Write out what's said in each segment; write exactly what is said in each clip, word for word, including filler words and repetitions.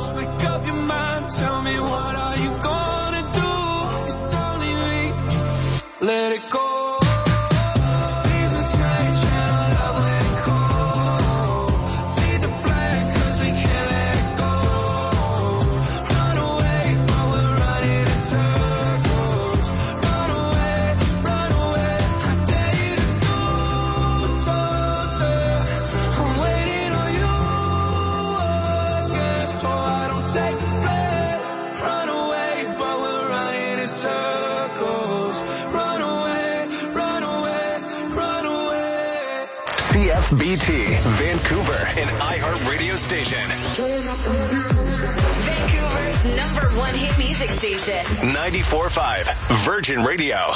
close, make up your mind. Tell me, what are you gonna do? It's only me. Let it go. B T, Vancouver, an iHeart radio station. Vancouver's number one hit music station. ninety-four point five, Virgin Radio.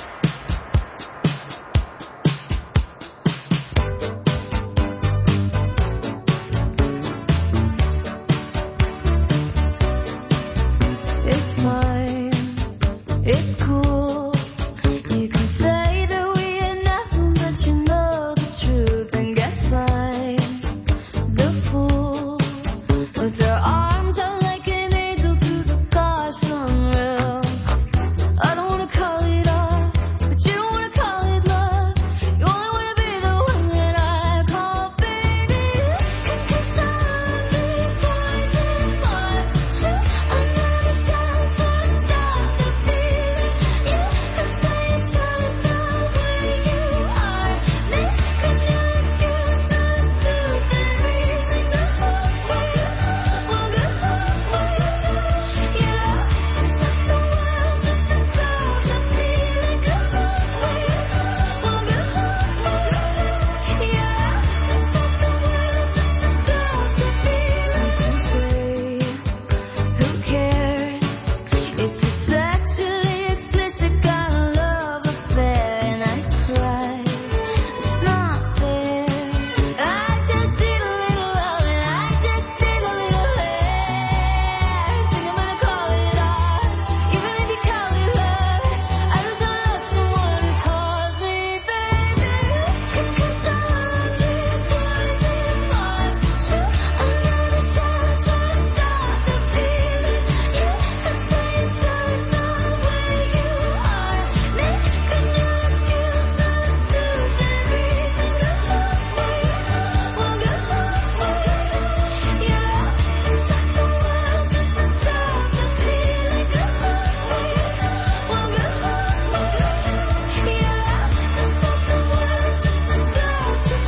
It's fine. It's cool. You can say that we are nothing, but you know the truth. The fool with their arms out like an angel through the gosh unreal. I don't wanna call it off, but you don't wanna call it love. You only wanna be the one that I call baby. Cause I'm the poison was true. I'm not a shot to stop the feeling. You can say you chose the way you are. Make a new excuse, no stupid reason to hold me. Well, good luck with you. To stop the world just to stop the feeling. Good luck with you. Well, good luck with you. To stop the world just to stop the feeling. Who cares? It's a sexually explicit kind of love affair, and I cry. It's not fair. I just need a little love, and I just need a little hair. Think I'm gonna call it art, even if you call it love. I just love someone who calls me baby. Cause I'm the poison was true. I'm not a shot to stop the feeling. You can say you chose the way you are. Make a new excuse, no stupid reason. Good luck with you. Well, good luck with you. To stop the world just to stop the feeling. Good luck with you. Well, good luck with you. To stop the world just to stop the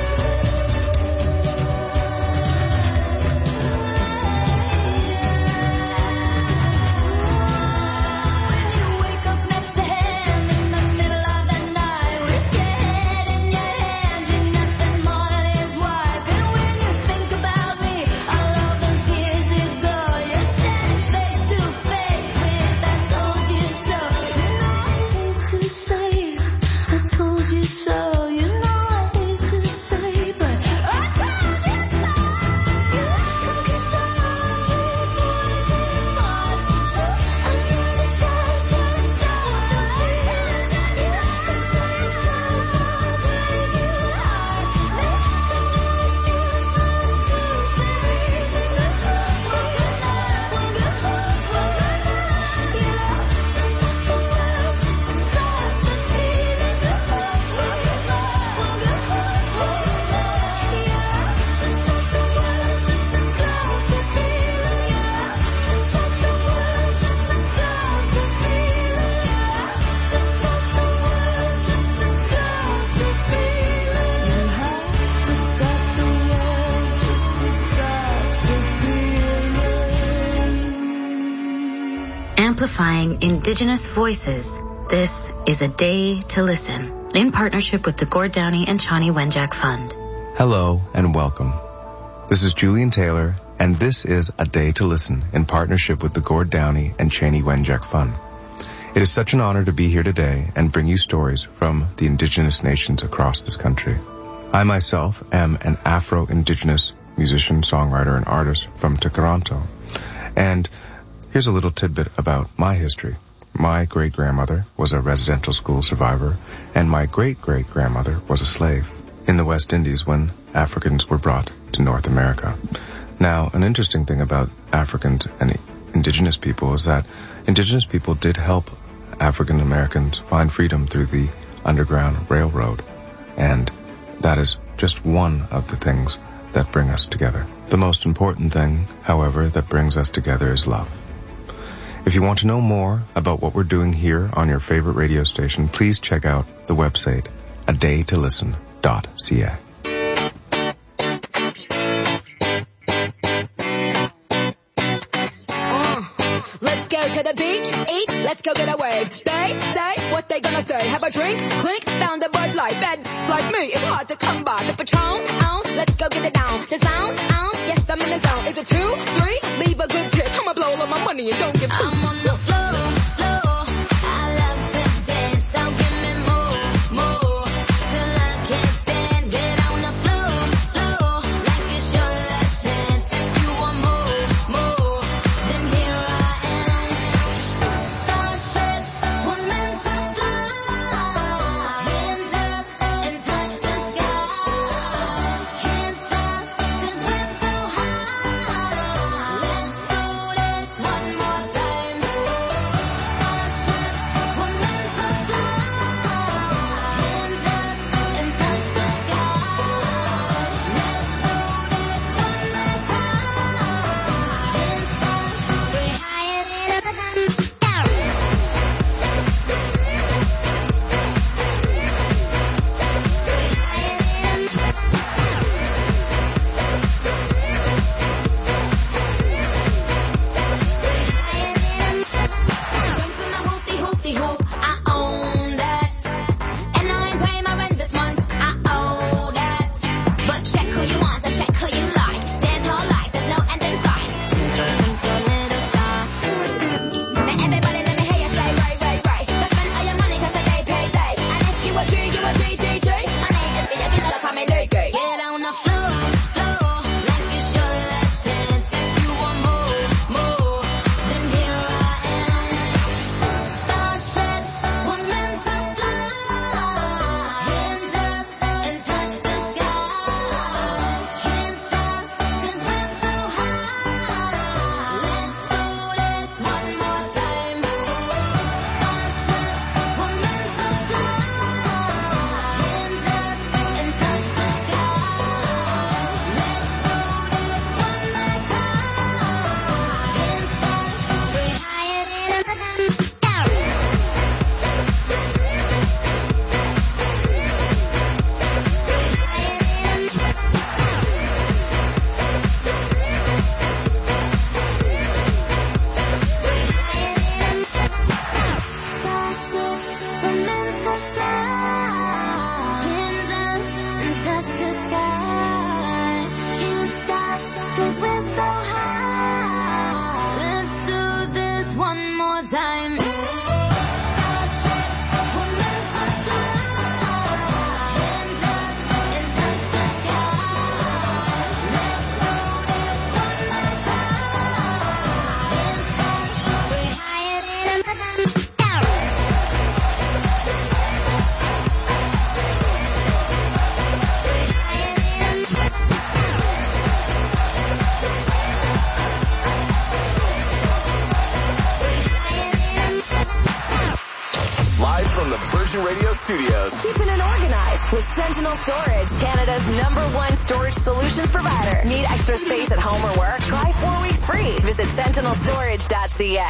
When you wake up next to him in the middle of the night with your head in your hands, you're nothing more than his wife. And when you think about me, all of those years ago, you're standing face to face with I told you so. You know I hate to say I told you so. You know I hate to say, but I told you so. Cause I'm the poison was true. I'm not a shot to stop the feeling. You can say you chose the way you are. Make a new excuse, no stupid reason. Good luck, well, good luck, well, good luck, well, good luck. To stop the world just to stop the feeling. Good luck, well, good luck, well, good luck, well, good luck. To stop the world just to stop the feeling. To stop the world just to stop the feeling. To stop the world just to stop the feeling. You have to stop the world just to stop the feeling. Amplifying Indigenous voices, this is A Day to Listen, in partnership with the Gord Downie and Chani Wenjack Fund. Hello and welcome. This is Julian Taylor, and this is A Day to Listen in partnership with the Gord Downie and Chani Wenjack Fund. It is such an honor to be here today and bring you stories from the Indigenous nations across this country. I myself am an Afro-Indigenous musician, songwriter, and artist from Tkaronto. And here's a little tidbit about my history. My great-grandmother was a residential school survivor, and my great-great-grandmother was a slave in the West Indies when Africans were brought to North America. Now, an interesting thing about Africans and indigenous people is that indigenous people did help African Americans find freedom through the Underground Railroad, and that is just one of the things that bring us together. The most important thing, however, that brings us together is love. If you want to know more about what we're doing here on your favorite radio station, please check out the website a day to listen dot c a. Let's go to the beach, eat, let's go get a wave. They say what they gonna say. Have a drink, clink, down the Bud Light. Bad like me, it's hard to come by. The Patron, oh, let's go get it down. The sound, oh, yes, I'm in the zone. Is it two, three? Leave a good tip. I'ma blow all my money and don't give two. I'm on the floor, floor. I love to dance, so give me more, more. Till I can't stand, get on the floor, floor. Like it's your last chance. If you want more, more, then here I am. Starships were meant to fly. Hands up and touch the sky. Can't stop 'cause we're so high. Let's do it one more time. Starships were meant to fly. Hands up and touch the sky. Let's do it one more time. Can't stop. We're higher than the sun. Jumping my hoopty hoopty hoop, I own that. And I ain't paying my rent this month, I owe that. But check who you want, I check who you like. Dance all life, there's no end in sight. Twinkle, twinkle, little star. Now everybody let me hear you say, right, right, right. Go spend all your money 'cause today payday. And if you a G, you a G, G, G. My name is Villa, you know, call me Leaky. Get on the floor, floor. Like it's your last chance. If you want more, more, then here I am. Starships were meant to fly. Hands up and touch the sky. Can't stop 'cause we're so high. Let's do it one more time. Starships were meant to fly. Hands up and touch the sky. Let's do it one more time. Can't stop. We're higher than the sun. Starships were meant to fly. Hands up and touch the sky. Can't stop 'cause we're so high. Let's do this one more time. Starships were meant to fly. Hands up and touch the sky. Let's do this one more time. Can't stop. We're higher than the sun. Live from the Virgin Radio studios. Keeping it organized with Sentinel Storage, Canada's number one storage solutions provider. Need extra space at home or work? Try four weeks free. Visit sentinel storage dot c a.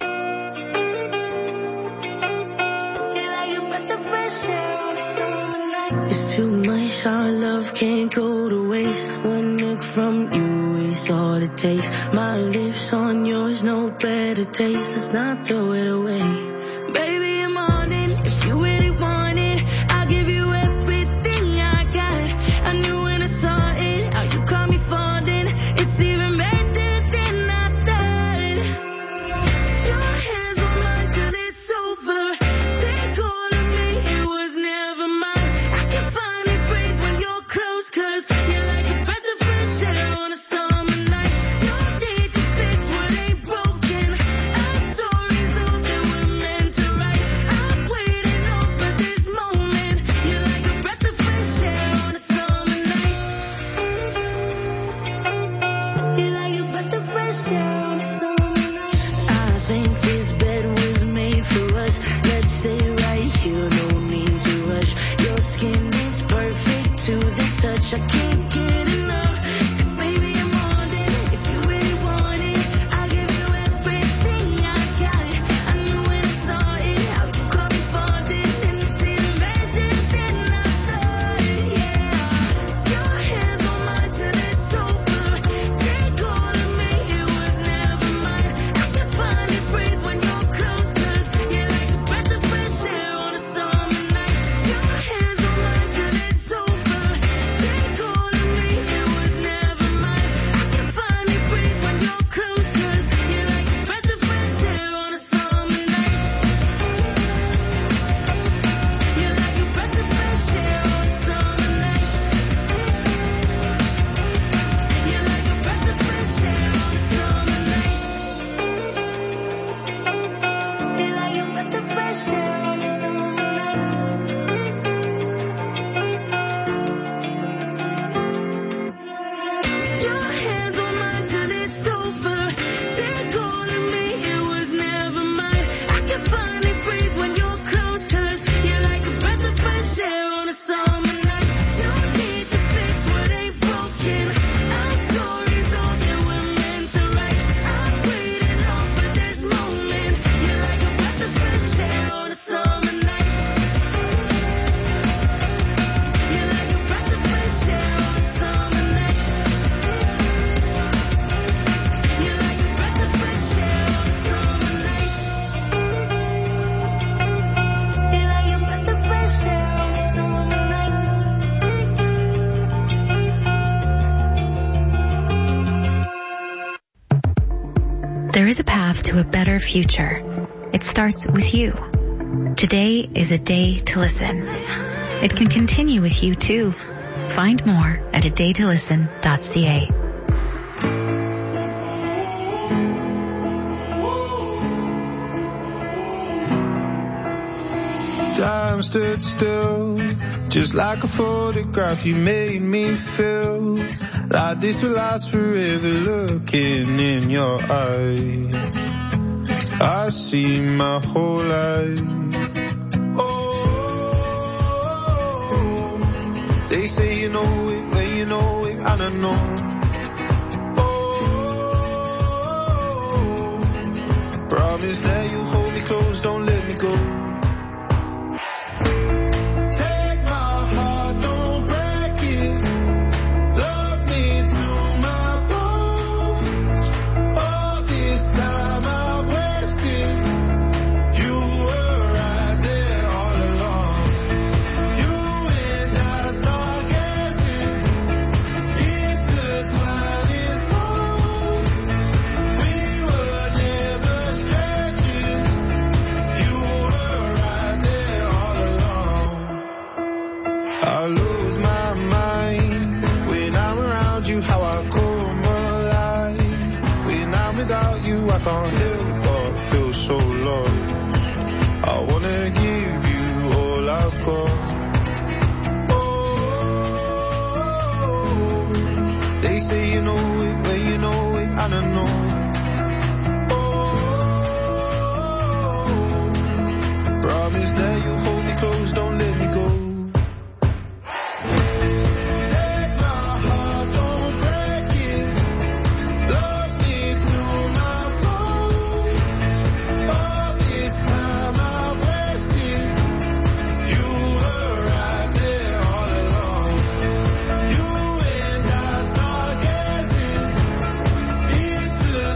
It's too much, our love can't go to waste. One look from you is all it takes. My lips on yours, no better taste. Let's not throw it away. Baby, I'm on it. If you really want it, I'll give you everything I got. I knew when I saw it, how you caught me falling. It's even better than I thought. Your hands on mine till it's over. Take all of me, it was never mine. I can finally breathe when you're close, 'cause you're like a breath of fresh air on a summer night. No need to fix what ain't broken. Our stories, though, that we're meant to write. share on a summer night. I think this bed was made for us. Let's stay right here, no need to rush. Your skin is perfect to the touch. I can't get enough, 'cause baby I'm on it. If you really want it, I'll give you everything I got. I knew when I saw it, how you corresponded, and it's even better than I thought it, yeah. Your hands on mine till it's over. Take all of me, it was never mine. I can finally breathe when you're close, 'cause you're like a breath of fresh air on a summer night. Your hands on mine till it's over. Take all of me, it was never mine. I can finally breathe when you're close, 'cause you're like a breath of fresh air on a summer night. You're like a breath of fresh air on a summer night. You're like a breath of fresh air on a summer night. You're like a breath of fresh air on a summer night. Your hands on mine till it's over. Take all of me, it was never mine. I can finally breathe when you're close, 'cause you're like a breath of fresh air on a summer night. No need to fix what ain't broken. Our story's all that we're meant to write. I'm waiting on for this moment. You're like a breath of fresh air on a summer night. You're like a breath of fresh air on a summer night. You're like a breath of fresh air on a summer night. You're like a breath of fresh air on a summer night. There is a path to a better future. It starts with you. Today is a day to listen. It can continue with you too. Find more at a day to listen dot c a. Time stood still, just like a photograph. You made me feel like this will last forever. Looking in your eyes, I see my whole life. Oh, they say you know it, but you know it, I don't know. Oh, promise that you hold me close, don't let me go. Take my heart, don't break it. Love me to my bones. All this time I wasted. You were right there all along. You and I stargazing, intertwined in songs. We were never strangers. You were right there all along. I lose my mind when I'm around you, how I come alive. When I'm without you, I can't help but feel so lost. I wanna give you all I've got. Oh, they say you know it, but you know it, I don't know. Oh, promise that you hold me close, don't let me go. Take my heart, don't break it. Love me to my bones. All this time I wasted. You were right there all along. You and I stargazing, intertwined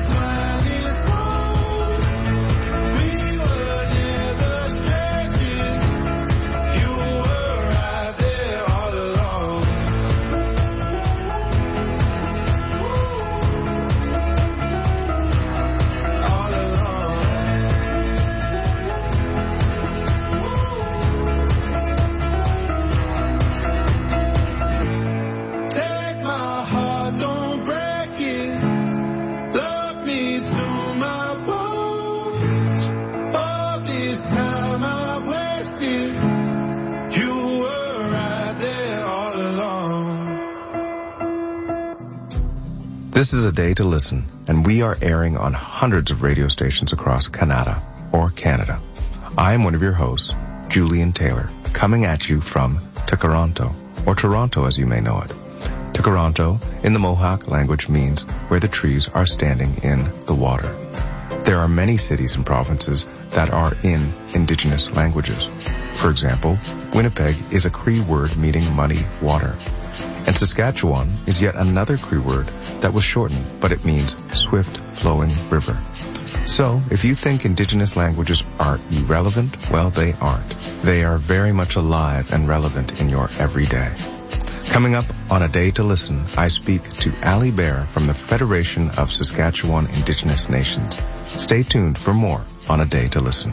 This is A Day to Listen, and we are airing on hundreds of radio stations across Canada, or Canada. I am one of your hosts, Julian Taylor, coming at you from Tkaronto, or Toronto as you may know it. Tkaronto in the Mohawk language means where the trees are standing in the water. There are many cities and provinces that are in indigenous languages. For example, Winnipeg is a Cree word meaning muddy water. And Saskatchewan is yet another Cree word that was shortened, but it means swift flowing river. So, if you think indigenous languages are irrelevant, well, they aren't. They are very much alive and relevant in your everyday. Coming up on A Day to Listen, I speak to Ali Bear from the Federation of Saskatchewan Indigenous Nations. Stay tuned for more on A Day to Listen.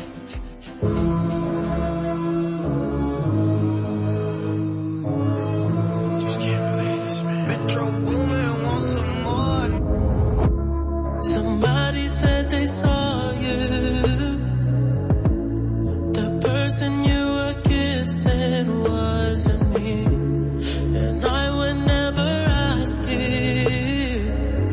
Just can't believe this, man. Metro Boomin wants some more. Somebody said they saw you. The person you were kissing wasn't me. And I would never ask you.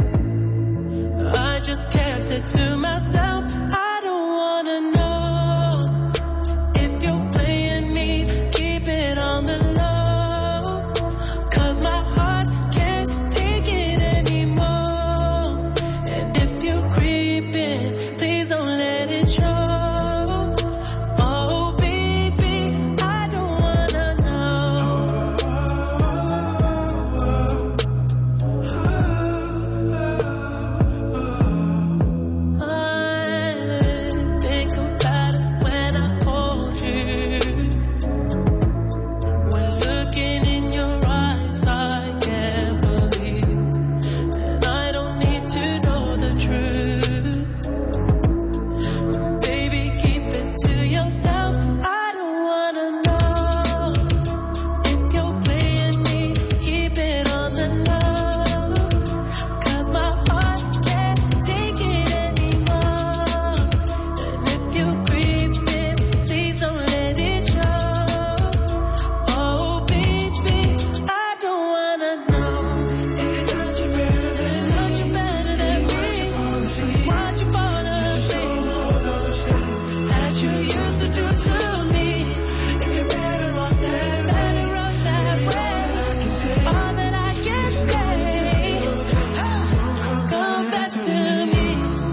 I just kept it to myself. I don't wanna know if you're playing me. Keep it on the low, 'cause my heart can't take it anymore. And if you're creeping, please don't let it show. Oh baby, I don't wanna know. I think about it when I hold you. When looking in your eyes, I can't believe. And I don't need to know the truth. Baby, keep it to yourself. I don't wanna know if you're playing me. Keep it on the low, 'cause my heart can't take it anymore. And if you're creeping, please don't let it show. Oh baby, I don't wanna know. If you touch it better than touch it better than me, watch you fall asleep. That you used to do to me. If you're better off that, better off that way. All that I can say, come back to me.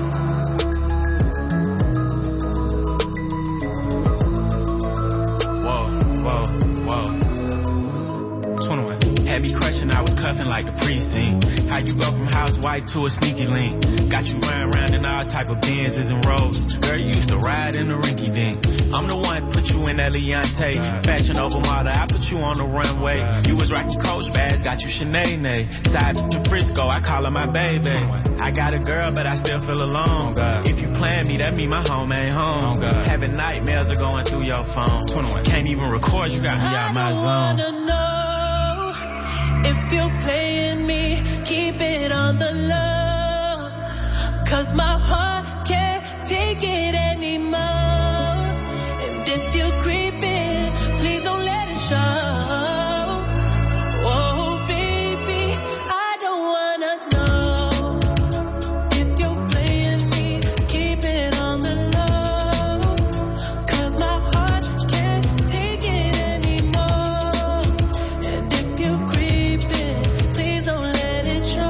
Whoa, whoa, whoa. twenty-one. Had me crushing, I was cuffing like the precinct. How you go from house white to a sneaky link? Got you running around in all type of Benzes and Rolls. Girl, you used to ride in the rinky dink. I'm the one put you in that Leontay. Fashion over model, I put you on the runway. You was rocking Coach bags, got you Sinead. Side to Frisco, I call her my baby. I got a girl, but I still feel alone. If you plan me, that mean my home ain't home. Having nightmares are going through your phone. Can't even record, you got me out my I zone. don't wanna know if you're playing me. Keep it on the low, 'cause my heart can't take it anymore. And if you're creeping, please don't let it show. Oh baby, I don't wanna know if you're playing me. Keep it on the low, 'cause my heart can't take it anymore. And if you're creeping, please don't let it show.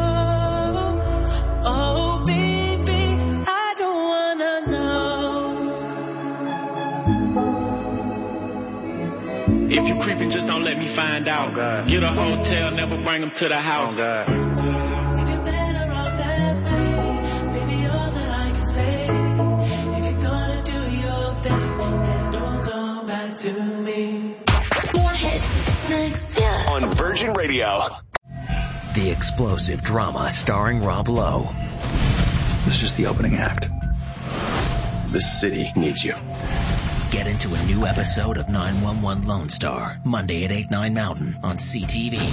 Oh baby, I don't wanna know. If you creeping, just don't let me find out. Get a hotel, never bring them to the house. If you're better off that way, baby, all that I can say. If you're gonna do your thing, then don't come back to me. More hits next. Yeah. On Virgin Radio. The explosive drama starring Rob Lowe. This is just the opening act. This city needs you. Get into a new episode of nine one one Lone Star, Monday at eight, nine Mountain on C T V.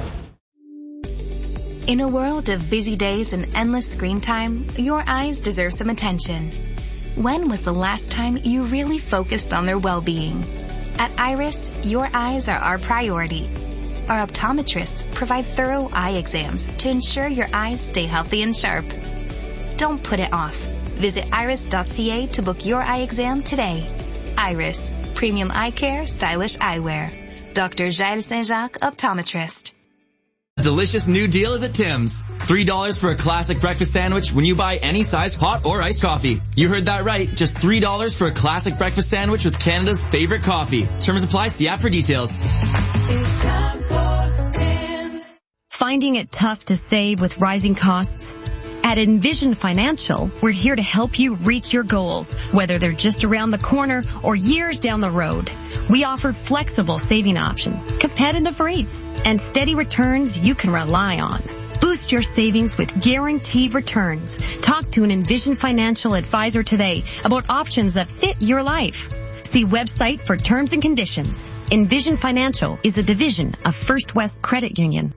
In a world of busy days and endless screen time, your eyes deserve some attention. When was the last time you really focused on their well-being? At Iris, your eyes are our priority. Our optometrists provide thorough eye exams to ensure your eyes stay healthy and sharp. Don't put it off. Visit iris dot c a to book your eye exam today. Iris, premium eye care, stylish eyewear. Doctor Jael Saint-Jacques, optometrist. Delicious new deal is at Tim's. three dollars for a classic breakfast sandwich when you buy any size hot or iced coffee. You heard that right. Just three dollars for a classic breakfast sandwich with Canada's favorite coffee. Terms apply. See app for details. Finding it tough to save with rising costs? At Envision Financial, we're here to help you reach your goals, whether they're just around the corner or years down the road. We offer flexible saving options, competitive rates, and steady returns you can rely on. Boost your savings with guaranteed returns. Talk to an Envision Financial advisor today about options that fit your life. See website for terms and conditions. Envision Financial is a division of First West Credit Union.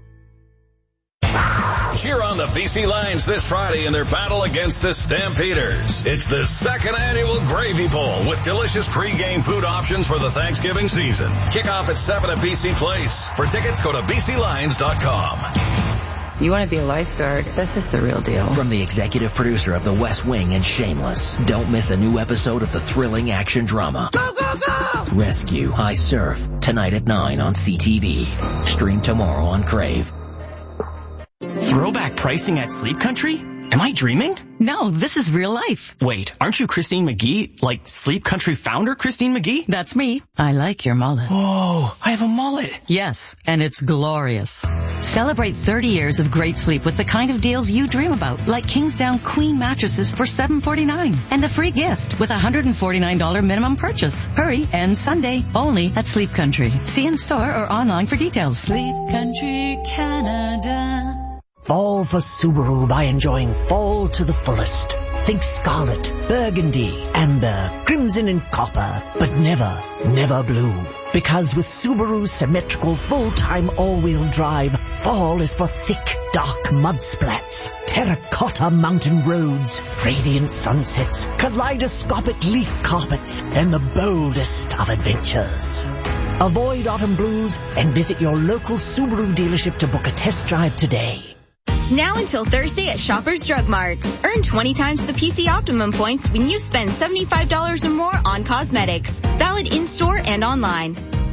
Cheer on the B C Lions this Friday in their battle against the Stampeders. It's the second annual Gravy Bowl with delicious pre-game food options for the Thanksgiving season. Kickoff at seven at B C Place. For tickets, go to b c lions dot com. You want to be a lifeguard? This is the real deal. From the executive producer of The West Wing and Shameless, don't miss a new episode of the thrilling action drama. Go, go, go! Rescue, I Surf, tonight at nine on C T V. Stream tomorrow on Crave. Throwback pricing at Sleep Country? Am I dreaming? No, this is real life. Wait, aren't you Christine McGee? Like Sleep Country founder Christine McGee? That's me. I like your mullet. Whoa, I have a mullet. Yes, and it's glorious. Celebrate thirty years of great sleep with the kind of deals you dream about, like Kingsdown Queen mattresses for seven forty-nine and a free gift with a one hundred forty-nine dollars minimum purchase. Hurry, and Sunday only at Sleep Country. See in store or online for details. Sleep Country Canada. Fall for Subaru by enjoying fall to the fullest. Think scarlet, burgundy, amber, crimson and copper, but never, never blue. Because with Subaru's symmetrical full-time all-wheel drive, fall is for thick, dark mud splats, terracotta mountain roads, radiant sunsets, kaleidoscopic leaf carpets, and the boldest of adventures. Avoid autumn blues and visit your local Subaru dealership to book a test drive today. Now until Thursday at Shoppers Drug Mart. Earn twenty times the P C Optimum points when you spend seventy-five dollars or more on cosmetics. Valid in-store and online.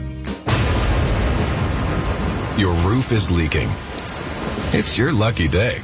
Your roof is leaking. It's your lucky day.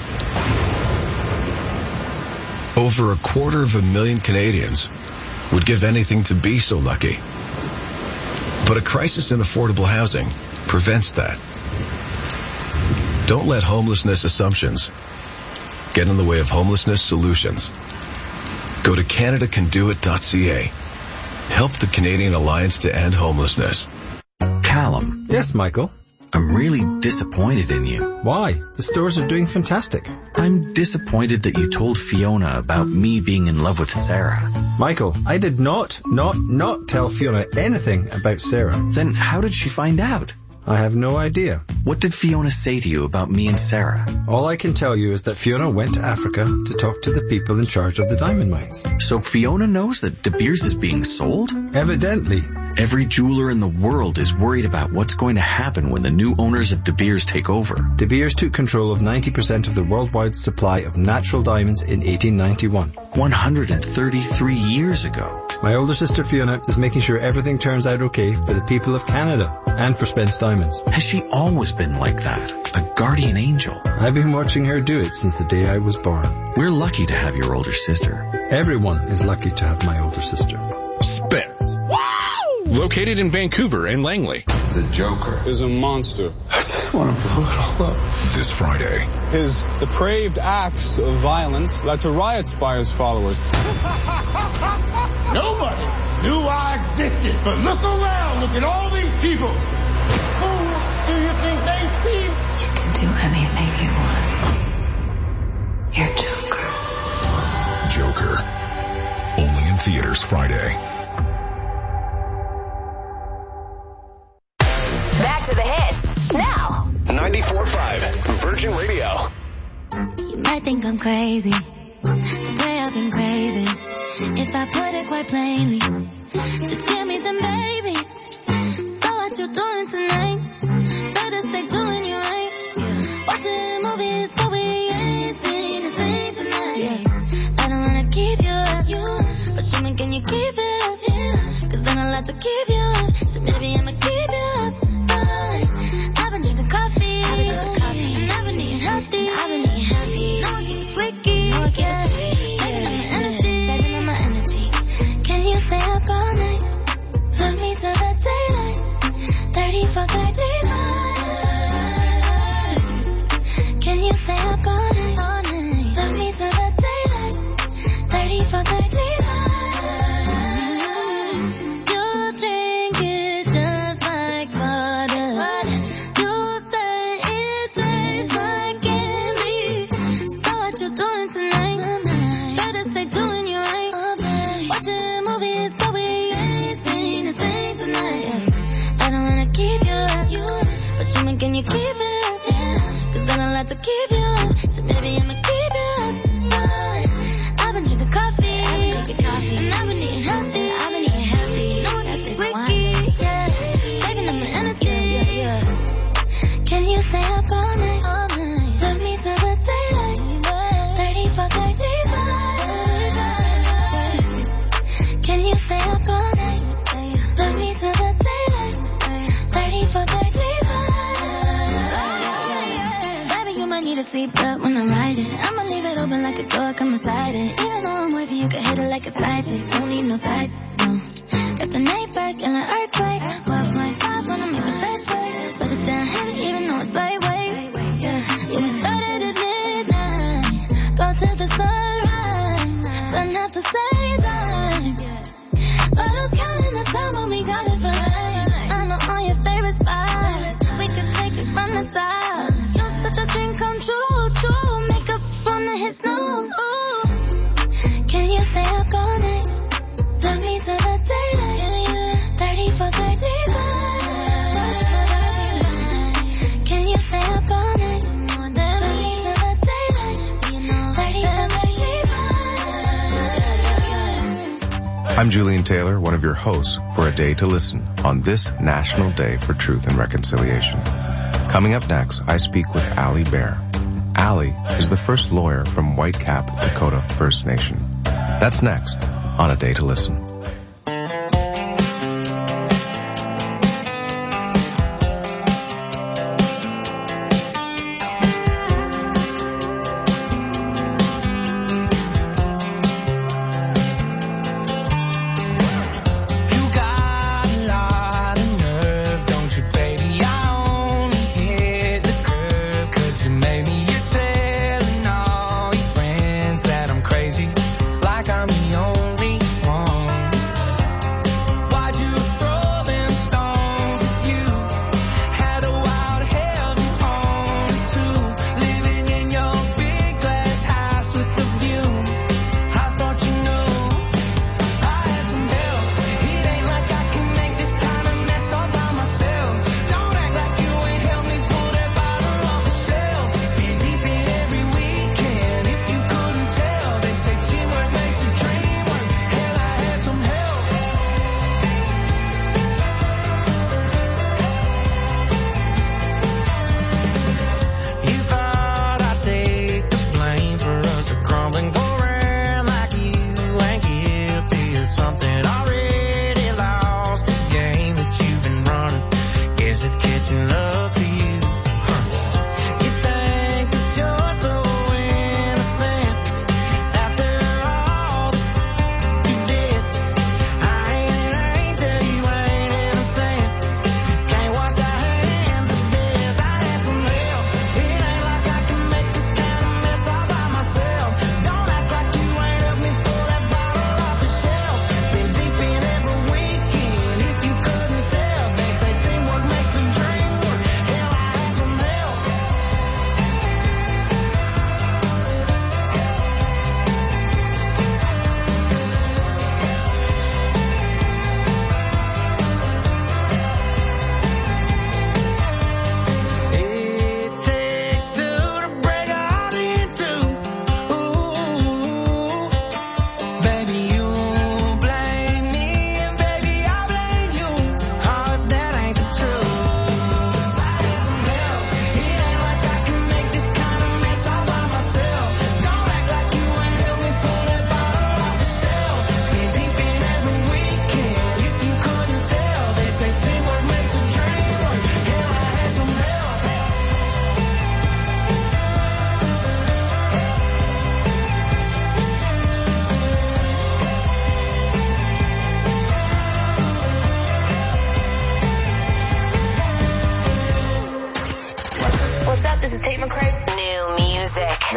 Over a quarter of a million Canadians would give anything to be so lucky. But a crisis in affordable housing prevents that. Don't let homelessness assumptions get in the way of homelessness solutions. Go to canada can do it dot c a. Help the Canadian Alliance to End Homelessness. Callum. Yes, Michael. I'm really disappointed in you. Why? The stores are doing fantastic. I'm disappointed that you told Fiona about me being in love with Sarah. Michael, I did not, not, not tell Fiona anything about Sarah. Then how did she find out? I have no idea. What did Fiona say to you about me and Sarah? All I can tell you is that Fiona went to Africa to talk to the people in charge of the diamond mines. So Fiona knows that De Beers is being sold? Evidently. Every jeweler in the world is worried about what's going to happen when the new owners of De Beers take over. De Beers took control of ninety percent of the worldwide supply of natural diamonds in eighteen ninety-one. one hundred thirty-three years ago. My older sister Fiona is making sure everything turns out okay for the people of Canada and for Spence Diamonds. Has she always been like that? A guardian angel? I've been watching her do it since the day I was born. We're lucky to have your older sister. Everyone is lucky to have my older sister. Spence. Wow! Located in Vancouver and Langley. The Joker is a monster. I just want to blow it all up. This Friday. His depraved acts of violence led to riots by his followers. Nobody knew I existed, but look around, look at all these people. Who do you think they see? You can do anything you want. You're Joker. Joker. Only in theaters Friday. Back to the hits, now. ninety-four point five, Virgin Radio. You might think I'm crazy, the way I've been craving. If I put it quite plainly, just give me them babies. So what you doing tonight? Better you keep it up? Cause then I'll have to keep you up. So maybe I'ma keep you up. Uh, I've been drinking coffee. I've been drinking coffee. And I've been eating healthy. I've been eating healthy. No one gets quickie. No one gets quickie. Saving up my energy. Saving up my energy. Can you stay up all night? Love me till the daylight. thirty for thirty-five. Can you stay up all night? All night. Love me till the daylight. thirty for thirty-five. You drink it just like water. You say it tastes like candy. So what you doing tonight? Better stay doing you right. Watching movies, but we ain't seen a thing tonight. I don't wanna keep you up, but you mean can you keep it up? Cause then I'll have to keep you up. So maybe I'ma keep you up. I've been drinking coffee. I've been drinking coffee. And I've been eating healthy. I've been eating healthy. No one gets quickie. Yeah. Saving up my energy. Yeah, yeah. Can you stay up all night? All night. Love me till the daylight. thirty for thirty-five. Can you stay up all night? Love me till the daylight. thirty for thirty-five. Baby, you might need a seatbelt when I'm riding. I'ma leave it open like a door, come inside it. Even though I'm with you, you can hit it like a side chick. Don't need no side, no. Got the neighbors in an earthquake. twelve point five wanna make the best shake. Put it down heavy, even though it's lightweight. Yeah, yeah, we started at midnight. Go to the sunrise. Done at the same time. But who's counting the time when we got it for life? I know all your favorite spots. We could take it from the top. You're such a dream come true, true. Makeup on the hit snooze. Ooh. Can you stay up all night? Love me till the daylight. thirty for thirty-five. Can you stay up all night? Love me till the daylight. thirty for thirty-five. I'm Julian Taylor, one of your hosts for A Day to Listen on this National Day for Truth and Reconciliation. Coming up next, I speak with Allie Bear. Allie is the first lawyer from Whitecap, Dakota First Nation. That's next on A Day to Listen. Like I'm the only one.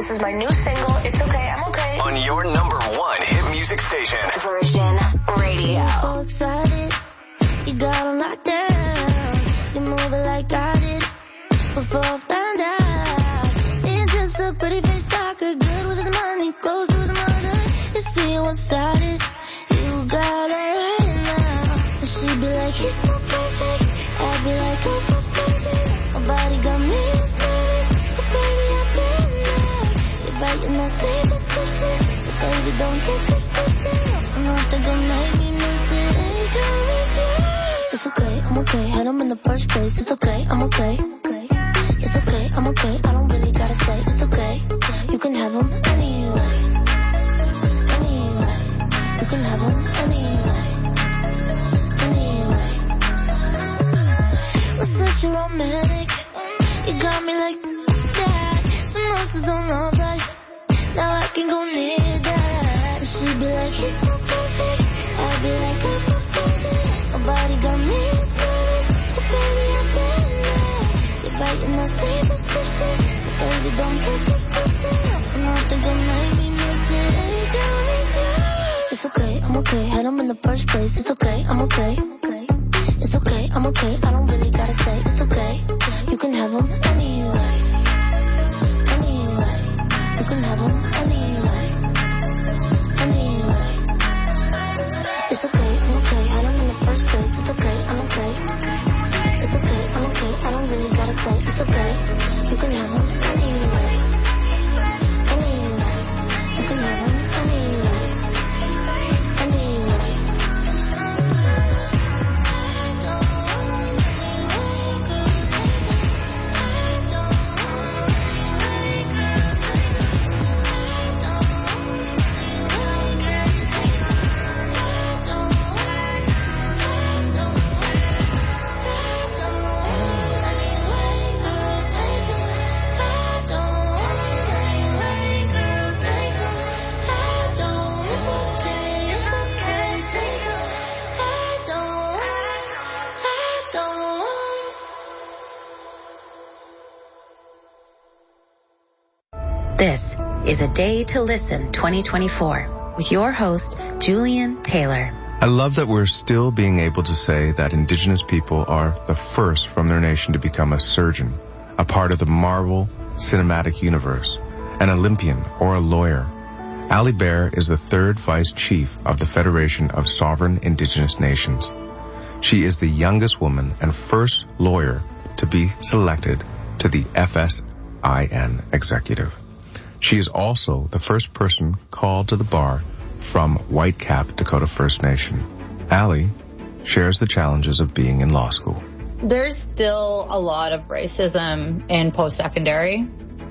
This is my new single, It's Okay, I'm Okay. On your number one hit music station. Virgin Radio. I'm so excited. You got him locked down. You move it like I did before I found out. Ain't just a pretty face talker, good with his money, close to his mother. You see him one-sided. You got her right now. And she'd be like, he's so perfect. I'd be like, oh, perfect. Nobody got me as nervous. But baby, I've been there. You're biting my sleeve, it's twisted. So baby, don't get this twisted. Nothing gonna make me miss it. Ain't gonna miss it. It's okay, I'm okay. Had him in the first place. It's okay, I'm okay. It's okay, I'm okay. I don't really gotta say it's okay. You can have him anyway. Anyway. You can have him anyway. Anyway. We're such a romantic. You got me like that. Some nonsense on the place. Now I can go near that. She'd be like, he's so perfect. I'd be like, I'm perfect. Nobody got me as nervous. But baby, I've been there. You're biting my sleeve, it's twisted. So baby, don't get this twisted. Nothing gonna make me miss it. Ain't gonna miss it. It's okay, I'm okay. Had him in the first place. It's okay, I'm okay. It's okay, I'm okay. I don't really gotta say it's okay. You can have him anyway. Anyway. You can have him anyway. Anyway. It's okay, I'm okay. Had him in the first place. It's okay, I'm okay. It's okay, I'm okay. I don't really gotta say it's okay. You can have him anyway. Anyway. You can have him anyway. Anyway. This is A Day to Listen twenty twenty-four with your host, Julian Taylor. I love that we're still being able to say that Indigenous people are the first from their nation to become a surgeon, a part of the Marvel Cinematic Universe, an Olympian, or a lawyer. Ali Bear is the third vice chief of the Federation of Sovereign Indigenous Nations. She is the youngest woman and first lawyer to be selected to the F S I N executive. She is also the first person called to the bar from Whitecap, Dakota First Nation. Ali shares the challenges of being in law school. There's still a lot of racism in post-secondary,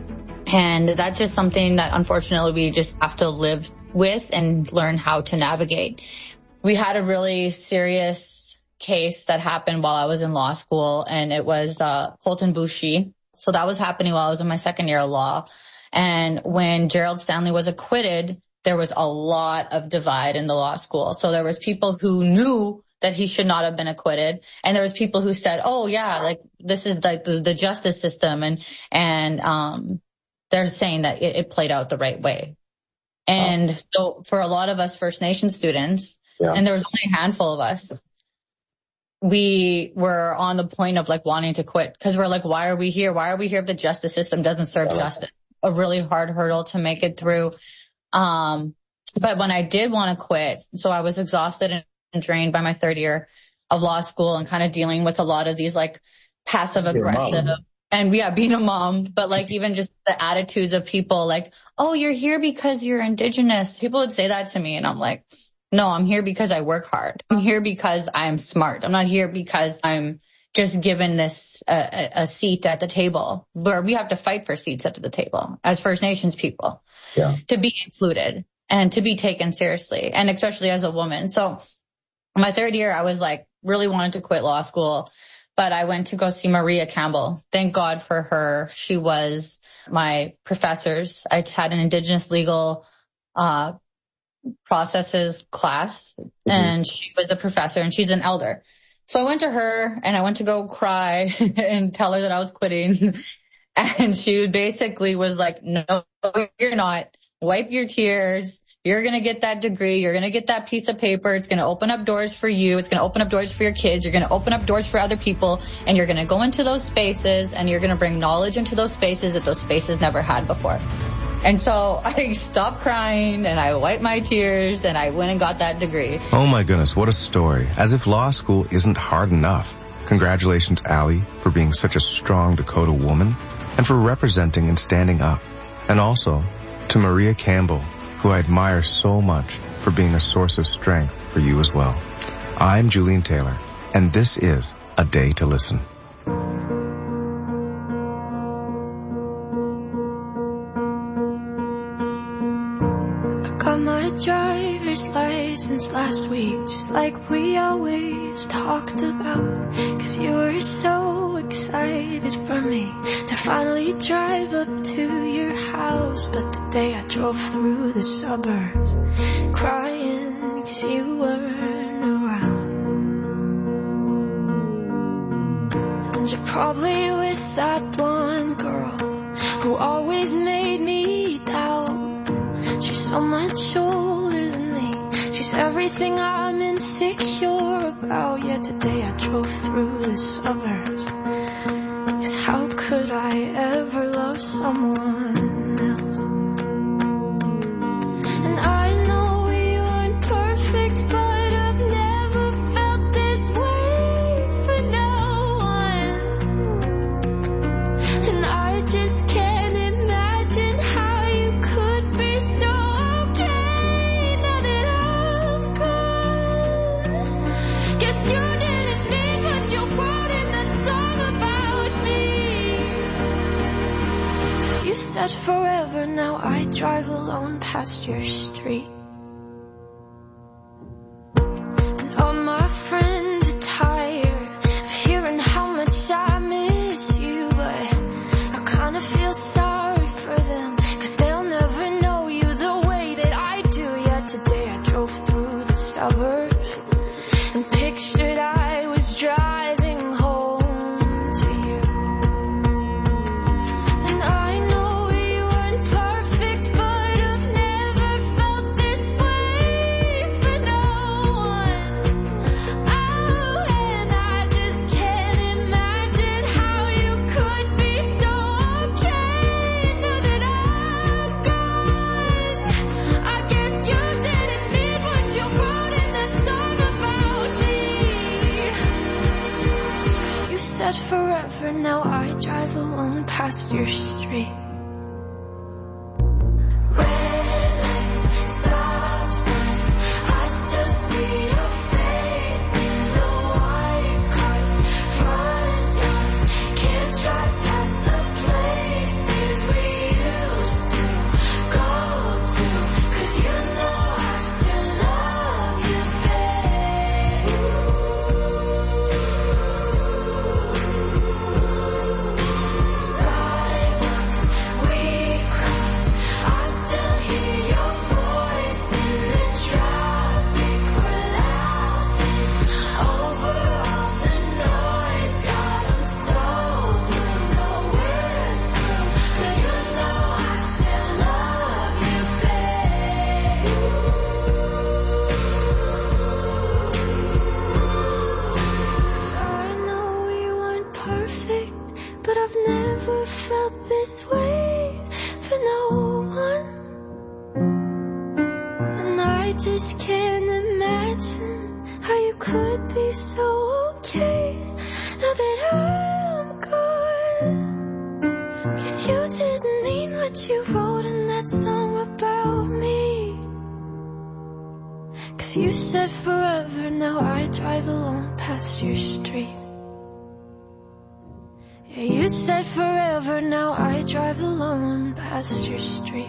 and that's just something that unfortunately we just have to live with and learn how to navigate. We had a really serious case that happened while I was in law school, and it was uh, Fulton Bouchie. So that was happening while I was in my second year of law. And when Gerald Stanley was acquitted, there was a lot of divide in the law school. So there was people who knew that he should not have been acquitted. And there was people who said, oh yeah, like this is like the, the justice system. And, and, um, they're saying that it, it played out the right way. And oh. so for a lot of us First Nation students, yeah. and there was only a handful of us, we were on the point of like wanting to quit because we're like, why are we here? Why are we here if the justice system doesn't serve yeah. justice? A really hard hurdle to make it through. Um, but when I did want to quit, so I was exhausted and drained by my third year of law school and kind of dealing with a lot of these like passive aggressive and yeah, being a mom, but like even just the attitudes of people like, oh, you're here because you're Indigenous. People would say that to me and I'm like, no, I'm here because I work hard. I'm here because I'm smart. I'm not here because I'm just given this uh, a, a seat at the table where we have to fight for seats at the table as First Nations people yeah. to be included and to be taken seriously, and especially as a woman. So my third year, I was like really wanted to quit law school, but I went to go see Maria Campbell. Thank God for her. She was my professors. I had an Indigenous legal uh processes class mm-hmm. and she was a professor and she's an elder. So I went to her and I went to go cry and tell her that I was quitting. And she basically was like, no, you're not. Wipe your tears. You're going to get that degree. You're going to get that piece of paper. It's going to open up doors for you. It's going to open up doors for your kids. You're going to open up doors for other people. And you're going to go into those spaces and you're going to bring knowledge into those spaces that those spaces never had before. And so I stopped crying and I wiped my tears and I went and got that degree. Oh my goodness, what a story. As if law school isn't hard enough. Congratulations, Allie, for being such a strong Dakota woman and for representing and standing up. And also to Maria Campbell, who I admire so much for being a source of strength for you as well. I'm Julian Taylor, and this is A Day to Listen. I got my driver's license last week, just like we always talked about. Cause you were so excited for me to finally drive up to your house. But today I drove through the suburbs crying cause you weren't around. And you're probably with that blonde girl who always made me doubt. She's so much older than me. She's everything I'm insecure about. Yet today I drove through the suburbs. Cause how could I ever love someone else? And I know we weren't perfect, but I've never felt this way for no one. And I just can't imagine how you could be so okay now that I'm gone. Guess you didn't mean what you wrote in that song about me. Cause you said forever, now I drive alone past your street. And all my friends are tired of hearing how much I miss you, but I kinda feel sorry for them, cause they'll never know you the way that I do. Yet today I drove through the suburbs and pictured I was driving home to you. And I know we weren't perfect, but I've never felt this way for no one. Oh, and I just can't imagine how you could be so okay now that I'm gone. I guess you didn't mean what you wrote in that song about me. Cause you said forever, now I drive alone past your street. Red lights, stop signs, I still see your face in the white cars, front yards. Can't drive past the places we used to go to. Cause you know I still love you, babe. Sidewalks we crossed, I still hear your voice in the traffic. We're laughing over all the noise. God, I'm so blue, no words through. But you know I still love you, babe. I know we weren't perfect, but I've never felt this way for no one. And I just can't imagine how you could be so okay now that I'm gone. Cause you didn't mean what you wrote in that song about me. Cause you said forever, now I drive alone past your street. Yeah, you said forever, now I drive alone past your street.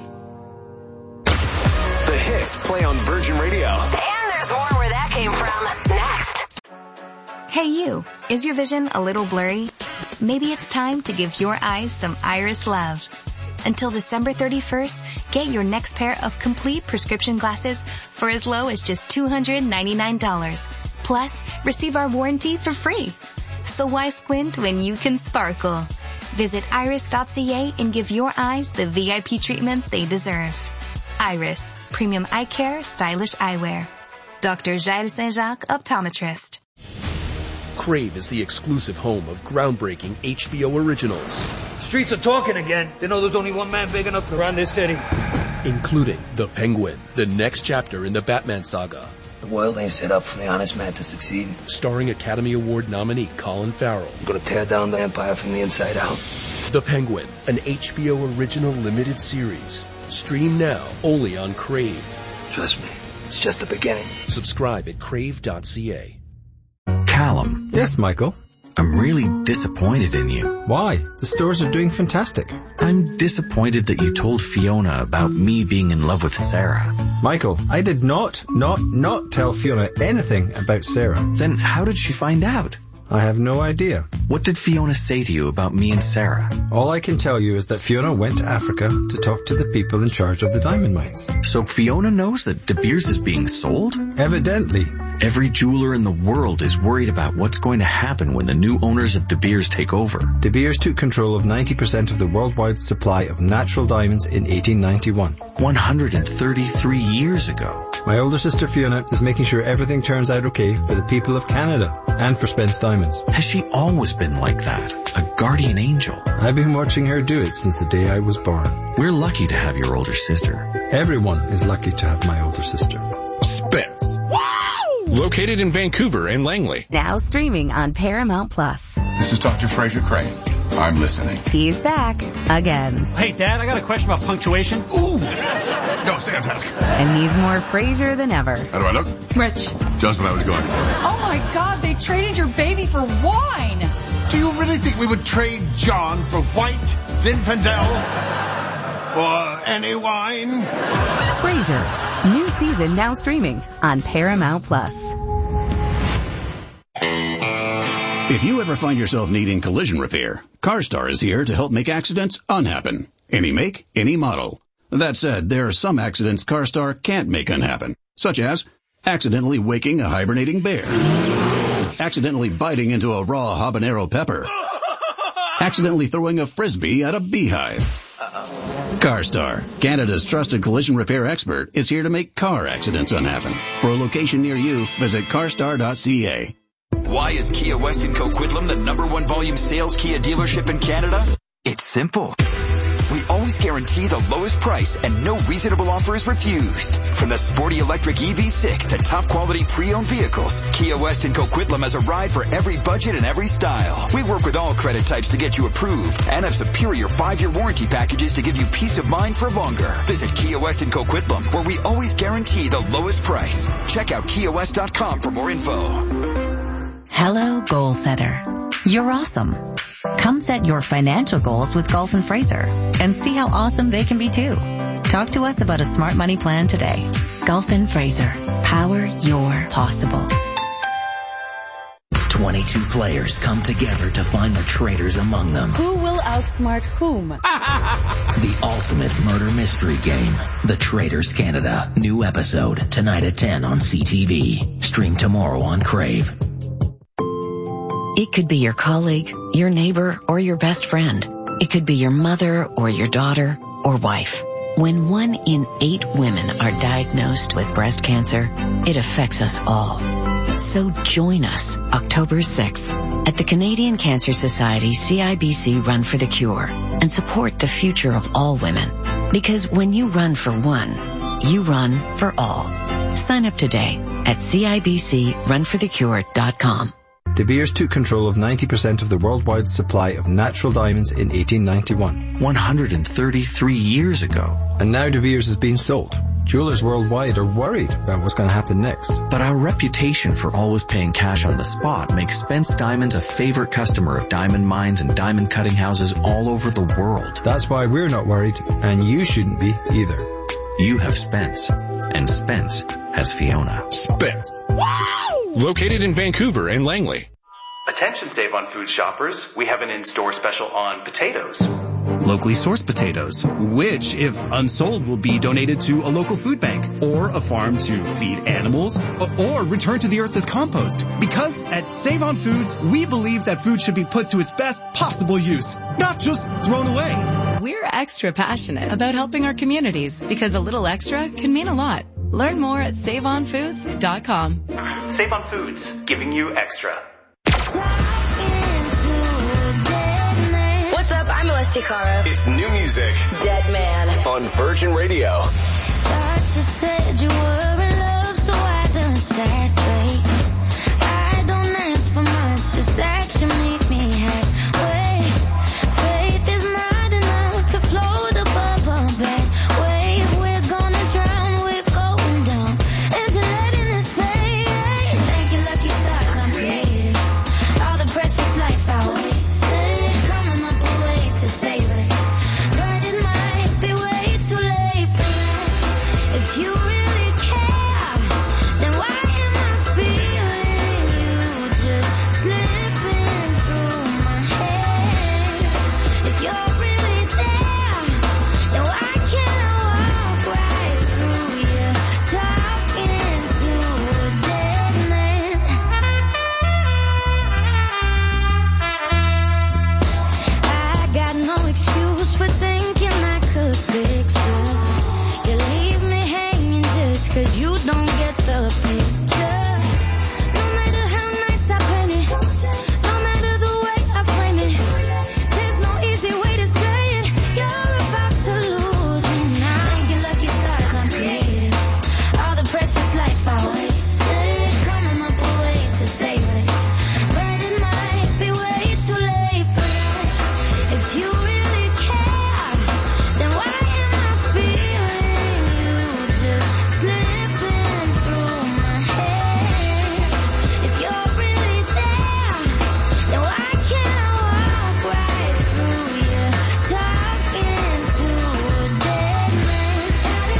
The hits play on Virgin Radio. And there's more where that came from. Next. Hey you, is your vision a little blurry? Maybe it's time to give your eyes some Iris love. Until December thirty-first, get your next pair of complete prescription glasses for as low as just two hundred ninety-nine dollars. Plus, receive our warranty for free. So why squint when you can sparkle? Visit iris dot c a and give your eyes the V I P treatment they deserve. Iris, premium eye care, stylish eyewear. Doctor Jair Saint-Jacques, optometrist. Crave is the exclusive home of groundbreaking H B O originals. Streets are talking again. They know there's only one man big enough to run this city. Including The Penguin, the next chapter in the Batman saga. The world ain't set up for the honest man to succeed. Starring Academy Award nominee Colin Farrell. I'm gonna tear down the empire from the inside out. The Penguin, an H B O original limited series. Stream now, only on Crave. Trust me, it's just the beginning. Subscribe at crave dot c a. Callum. Yes, Michael. I'm really disappointed in you. Why? The stores are doing fantastic. I'm disappointed that you told Fiona about me being in love with Sarah. Michael, I did not, not, not tell Fiona anything about Sarah. Then how did she find out? I have no idea. What did Fiona say to you about me and Sarah? All I can tell you is that Fiona went to Africa to talk to the people in charge of the diamond mines. So Fiona knows that De Beers is being sold? Evidently. Every jeweler in the world is worried about what's going to happen when the new owners of De Beers take over. De Beers took control of ninety percent of the worldwide supply of natural diamonds in eighteen ninety-one. one hundred thirty-three years ago. My older sister Fiona is making sure everything turns out okay for the people of Canada and for Spence Diamonds. Has she always been like that? A guardian angel? I've been watching her do it since the day I was born. We're lucky to have your older sister. Everyone is lucky to have my older sister. Spence. Wow! Located in Vancouver and Langley. Now streaming on Paramount Plus. This is Doctor Fraser Crane. I'm listening. He's back again. Hey, Dad, I got a question about punctuation. Ooh! No, stay on task. And he's more Fraser than ever. How do I look? Rich. Just what I was going for. Oh my God, they traded your baby for wine. Do you really think we would trade John for white Zinfandel? Or any wine? Frasier, new season now streaming on Paramount Plus. If you ever find yourself needing collision repair, CarStar is here to help make accidents unhappen. Any make, any model. That said, there are some accidents CarStar can't make unhappen, such as accidentally waking a hibernating bear, accidentally biting into a raw habanero pepper, accidentally throwing a frisbee at a beehive. CarStar, Canada's trusted collision repair expert, is here to make car accidents unhappen. For a location near you, visit carstar dot c a. Why is Kia West in Coquitlam the number one volume sales Kia dealership in Canada? It's simple. We always guarantee the lowest price and no reasonable offer is refused. From the sporty electric E V six to top quality pre-owned vehicles, Kia West in Coquitlam has a ride for every budget and every style. We work with all credit types to get you approved and have superior five-year warranty packages to give you peace of mind for longer. Visit Kia West in Coquitlam, where we always guarantee the lowest price. Check out kia west dot com for more info. Hello, goal setter. You're awesome. Come set your financial goals with Gulf and Fraser and see how awesome they can be too. Talk to us about a smart money plan today. Gulf and Fraser. Power your possible. twenty-two players come together to find the traitors among them. Who will outsmart whom? The ultimate murder mystery game. The Traitors Canada. New episode tonight at ten on C T V. Stream tomorrow on Crave. It could be your colleague, your neighbor, or your best friend. It could be your mother or your daughter or wife. When one in eight women are diagnosed with breast cancer, it affects us all. So join us October sixth at the Canadian Cancer Society C I B C Run for the Cure and support the future of all women. Because when you run for one, you run for all. Sign up today at C I B C run for the cure dot com. De Beers took control of ninety percent of the worldwide supply of natural diamonds in eighteen ninety-one. one hundred thirty-three years ago. And now De Beers is being sold. Jewelers worldwide are worried about what's going to happen next. But our reputation for always paying cash on the spot makes Spence Diamonds a favorite customer of diamond mines and diamond cutting houses all over the world. That's why we're not worried, and you shouldn't be either. You have Spence, and Spence has Fiona. Spence. Wow! Located in Vancouver and Langley. Attention Save on Food shoppers, we have an in-store special on potatoes. locally sourced potatoes, which, if unsold, will be donated to a local food bank or a farm to feed animals or return to the earth as compost. Because at Save On Foods, we believe that food should be put to its best possible use, not just thrown away. We're extra passionate about helping our communities because a little extra can mean a lot. Learn more at save on foods dot com. Save On Foods, giving you extra. What's up? I'm Alessia Cara. It's new music. Dead Man. On Virgin Radio. I just said you were in love, so I done sad face. I don't ask for much, just that you make me halfway. Faith is not enough to float above a bad wave. We're gonna drown, we're going down into letting us fade. Thank you, lucky stars, I'm created. All the precious life I wasted, coming up with ways to save us, but it might be way too late for that. If you really care, then why am I feeling you just slipping through my head? If you're really there, then why can't I walk right through you, talking to a dead man? I got no excuse for thinking I could fix you. You leave me hanging just 'cause you don't get the picture. No matter how nice I paint it, no matter the way I frame it, there's no easy way to say it. You're about to lose me now. Thank you, lucky stars, I'm created. All the precious life I wasted, coming up with ways to save us, but it might be way too late for that. If you really care, then why am I feeling you just slipping through my head? If you're really there, then why can't I walk right through you, talking to a dead man?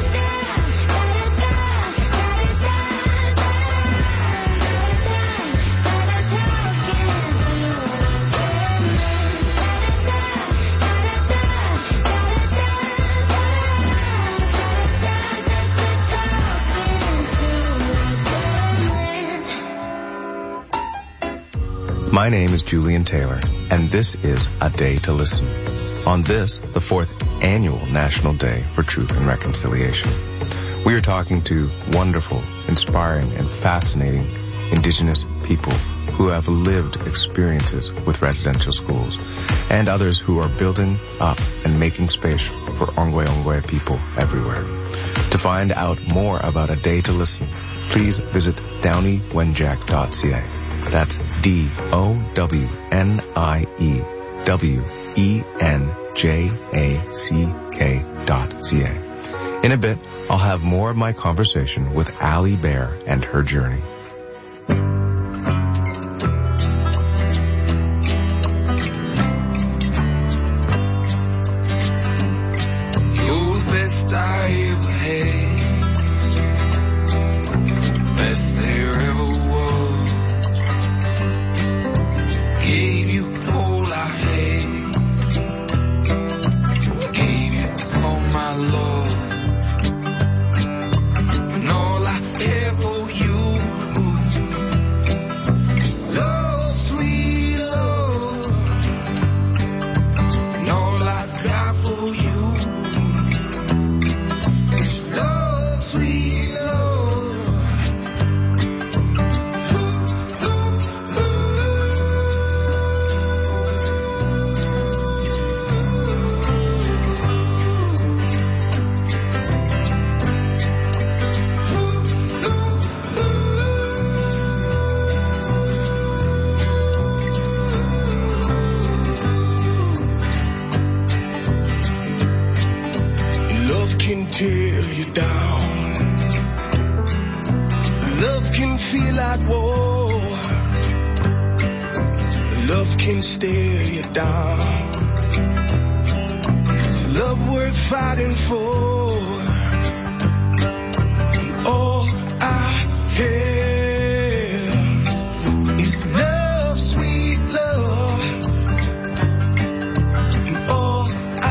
My name is Julian Taylor, and this is A Day to Listen. On this, the fourth annual National Day for Truth and Reconciliation, we are talking to wonderful, inspiring, and fascinating Indigenous people who have lived experiences with residential schools, and others who are building up and making space for Ongwe Ongwe people everywhere. To find out more about A Day to Listen, please visit downey wenjack dot c a. That's D O W N I E W E N J A C K dot C A. In a bit, I'll have more of my conversation with Allie Bear and her journey. You're the best I ever had, best there ever was. Gave you all I had, gave you all my love, and all I ever for you. Love, sweet love, and all I got for you. Love, sweet love. Tear you down. Love can feel like war. Love can stare you down. It's love worth fighting for. And all I have is love, sweet love. And all I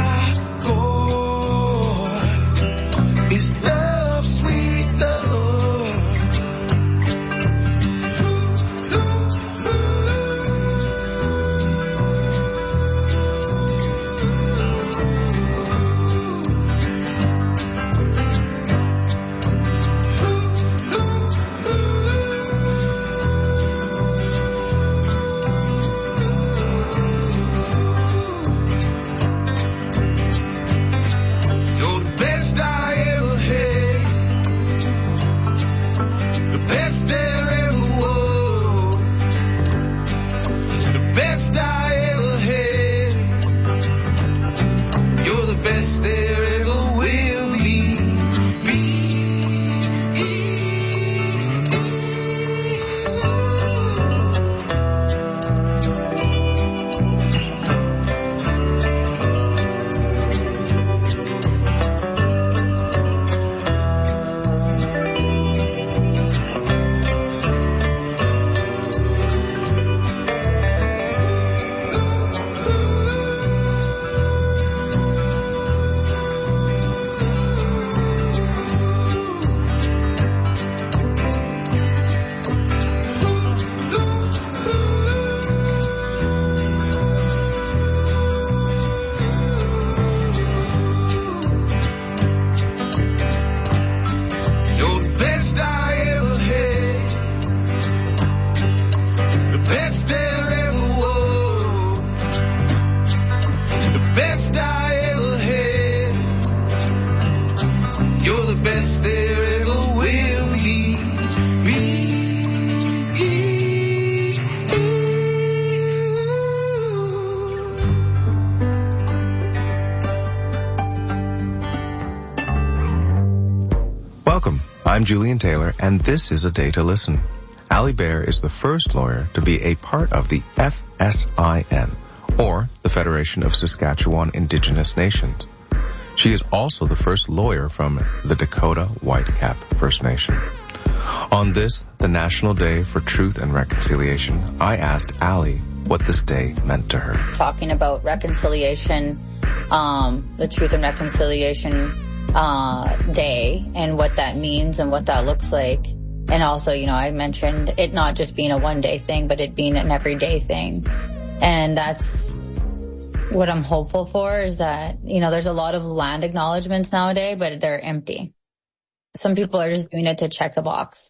Julian Taylor, and this is A Day to Listen. Ali Baer is the first lawyer to be a part of the F S I N, or the Federation of Saskatchewan Indigenous Nations. She is also the first lawyer from the Dakota Whitecap First Nation. On this, the National Day for Truth and Reconciliation, I asked Ali what this day meant to her. Talking about reconciliation, um, the Truth and Reconciliation uh, Day and what that means and what that looks like. And also, you know, I mentioned it not just being a one-day thing, but it being an everyday thing. And that's what I'm hopeful for, is that, you know, there's a lot of land acknowledgements nowadays, but they're empty. Some people are just doing it to check a box.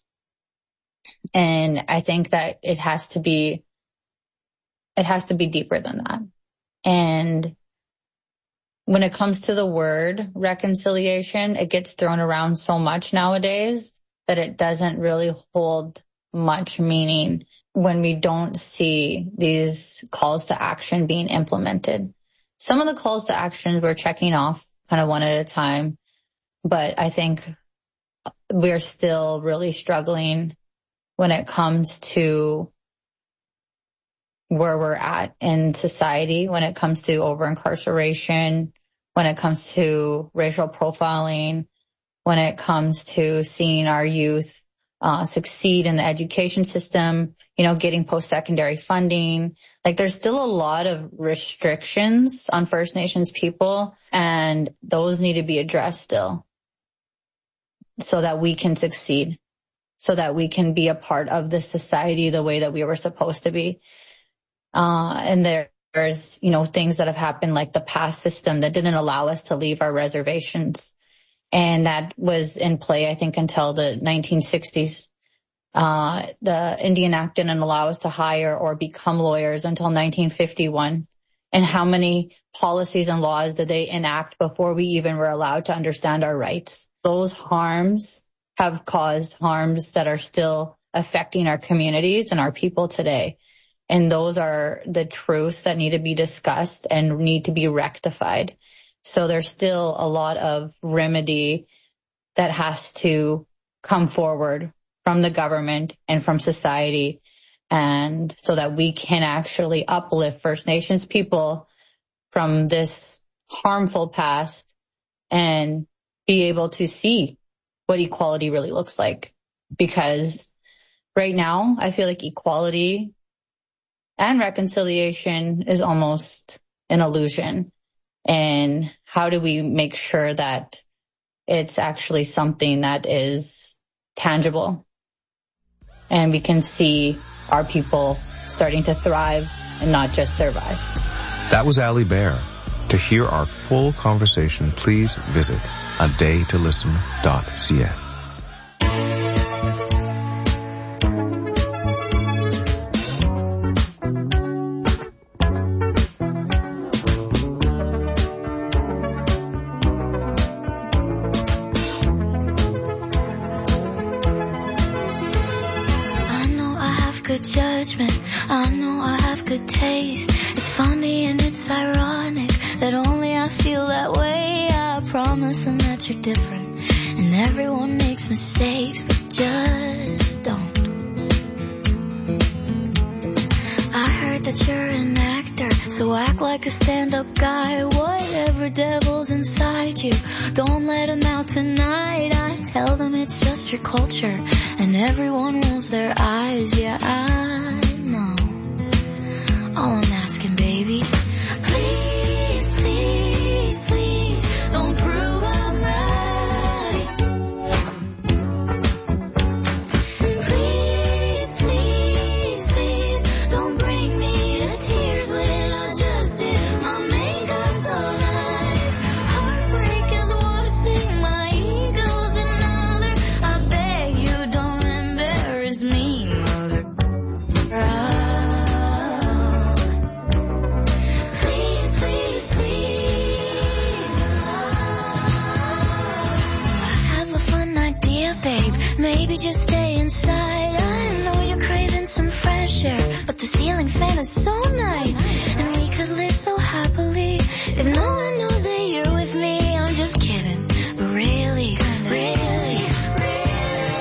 And I think that it has to be, it has to be deeper than that. And when it comes to the word reconciliation, it gets thrown around so much nowadays that it doesn't really hold much meaning when we don't see these calls to action being implemented. Some of the calls to action we're checking off kind of one at a time, but I think we're still really struggling when it comes to where we're at in society, when it comes to over-incarceration, when it comes to racial profiling, when it comes to seeing our youth uh, succeed in the education system, you know, getting post-secondary funding. Like, there's still a lot of restrictions on First Nations people, and those need to be addressed still so that we can succeed, so that we can be a part of this society the way that we were supposed to be. Uh, and there, there's, you know, things that have happened, like the past system that didn't allow us to leave our reservations. And that was in play, I think, until the nineteen sixties. Uh, the Indian Act didn't allow us to hire or become lawyers until nineteen fifty-one. And how many policies and laws did they enact before we even were allowed to understand our rights? Those harms have caused harms that are still affecting our communities and our people today. And those are the truths that need to be discussed and need to be rectified. So there's still a lot of remedy that has to come forward from the government and from society, and so that we can actually uplift First Nations people from this harmful past and be able to see what equality really looks like. Because right now, I feel like equality and reconciliation is almost an illusion. And how do we make sure that it's actually something that is tangible and we can see our people starting to thrive and not just survive? That was Ali Baer. To hear our full conversation, please visit a day to listen dot c a. Judgment, I know I have good taste. It's funny and it's ironic that only I feel that way. I promise them that you're different, and everyone makes mistakes, but just don't. I heard that you're an actor, so act like a stand-up guy. Whatever devil's inside you, don't let him out tonight. I tell them it's just your culture, and everyone rolls their eyes. Yeah, I know. All I'm asking, baby, please, please, please, don't prove I'm right. Please, please, please, don't bring me to tears when I just did my makeup so nice. Heartbreak is one thing, my ego's another. I beg you don't embarrass me, mother. Please, please, please. I have a fun idea, babe. Maybe just stay inside. I know you're craving some fresh air, but the ceiling fan is so nice, and we could live so happily if no one knows that you're with me. I'm just kidding, but really, really, really.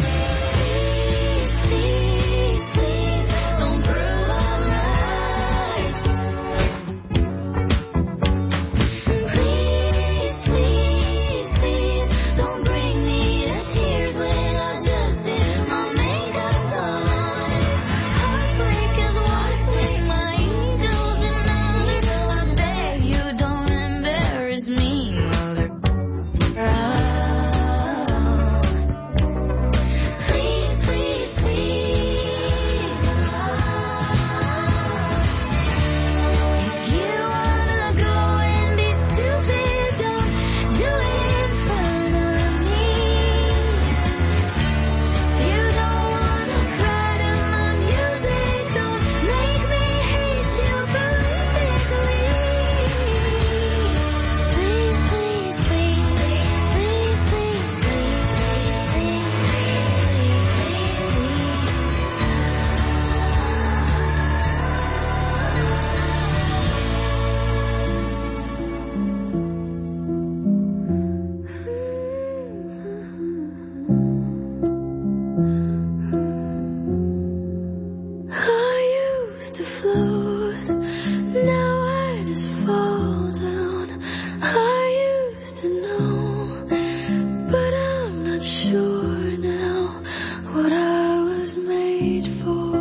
float. Now I just fall down. I used to know, but I'm not sure now what I was made for.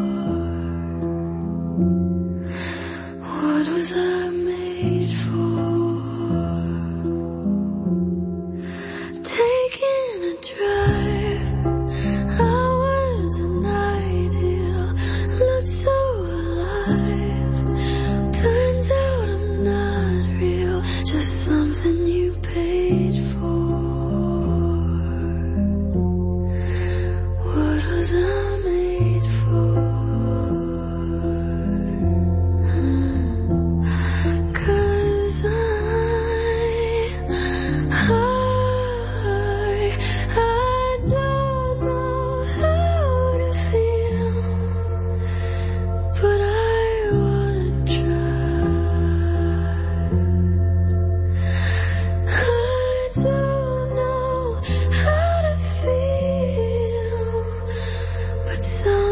What was I made for? Taking a drive, I was an ideal, looked so alive. Turns out I'm not real, just something you paid for. What was I made for? 'Cause I, I, I don't know how to feel, but I wanna try. I don't know how to feel, but some